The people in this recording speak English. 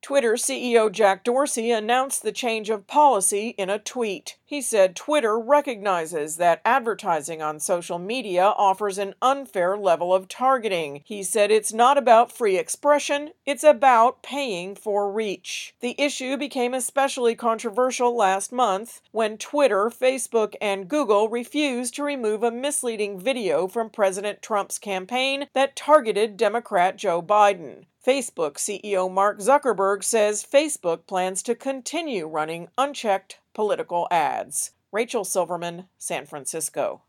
Twitter CEO Jack Dorsey announced the change of policy in a tweet. He said Twitter recognizes that advertising on social media offers an unfair level of targeting. He said it's not about free expression, it's about paying for reach. The issue became especially controversial last month when Twitter, Facebook, and Google refused to remove a misleading video from President Trump's campaign that targeted Democrat Joe Biden. Facebook CEO Mark Zuckerberg says Facebook plans to continue running unchecked political ads. Rachel Silverman, San Francisco.